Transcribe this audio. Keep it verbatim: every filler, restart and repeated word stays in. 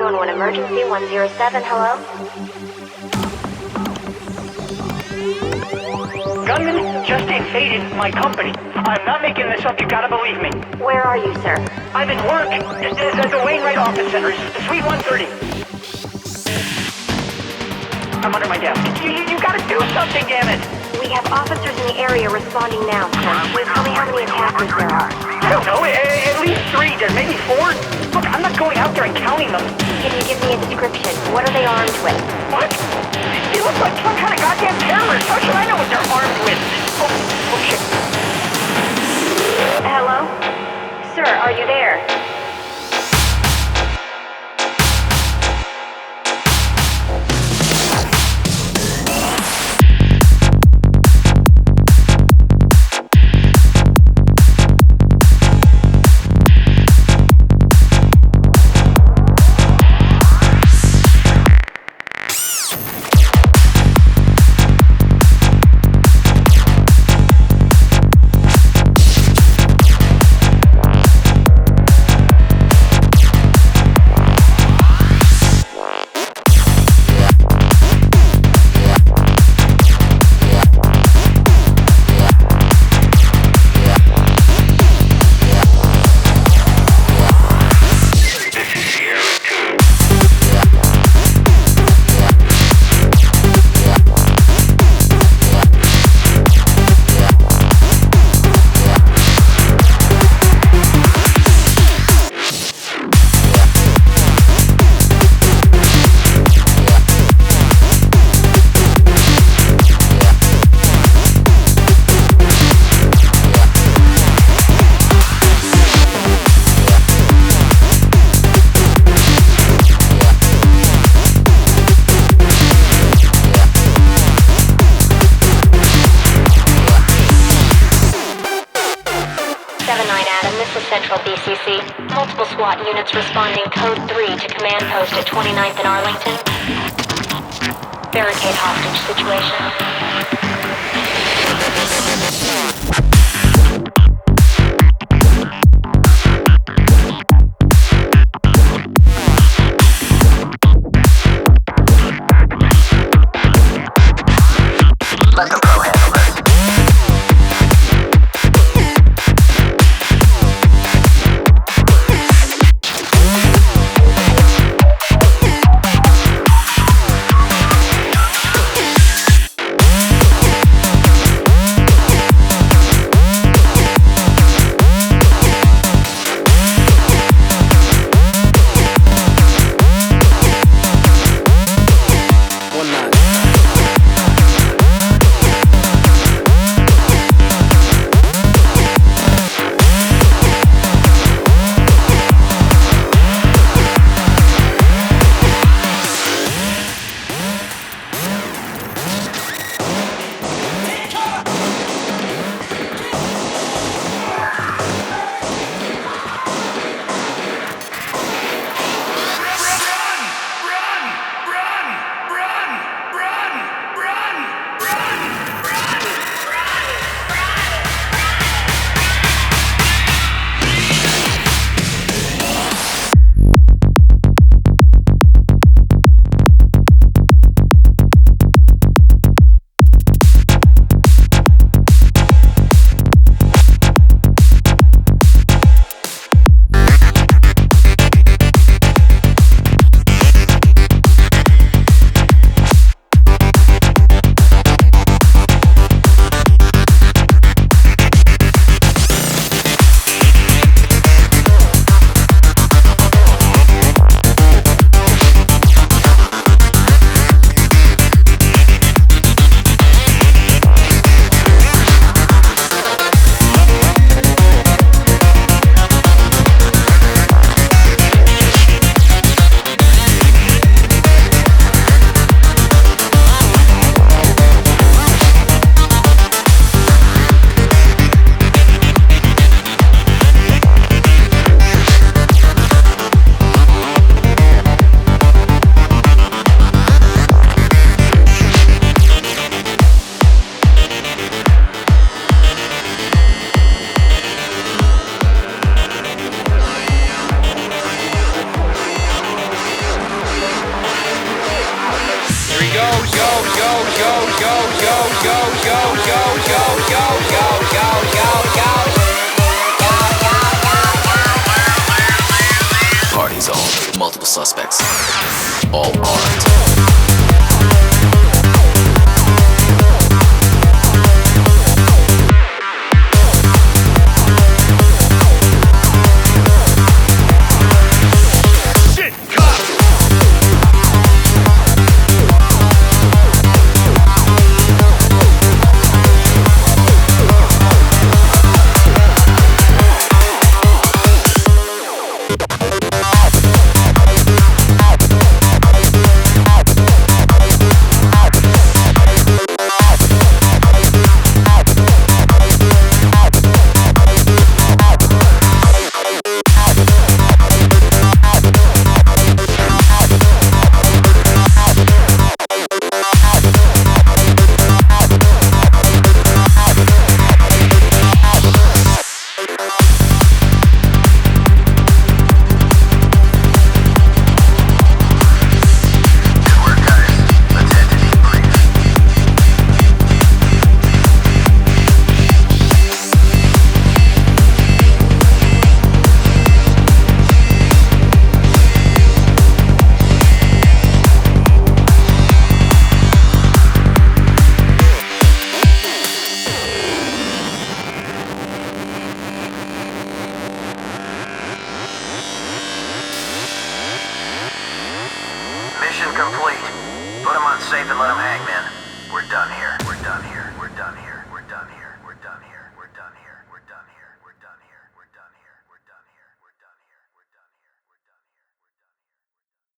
one one emergency, one zero seven, hello? Gunman just invaded my company. I'm not making this up, you gotta believe me. Where are you, sir? I'm at work at the Wainwright Office Center, Suite one thirty. I'm under my desk. You, you, you gotta do something, damn it! We have officers in the area responding now, sir. Tell me how many attackers there are. I don't know, at, at least three, maybe four. Look, I'm not going out there and counting them. Can you give me a description? What are they armed with? What? They look like some kind of goddamn terrorist. How should I know what they're armed with? Oh, oh shit. Hello? Sir, are you there? Central B C C. Multiple SWAT units responding code three to command post at twenty-ninth and Arlington. Barricade hostage situation. Let the pro handle this. Party zone, multiple suspects, all armed. Mission complete. Put him on safe and let him hang, man. We're done here.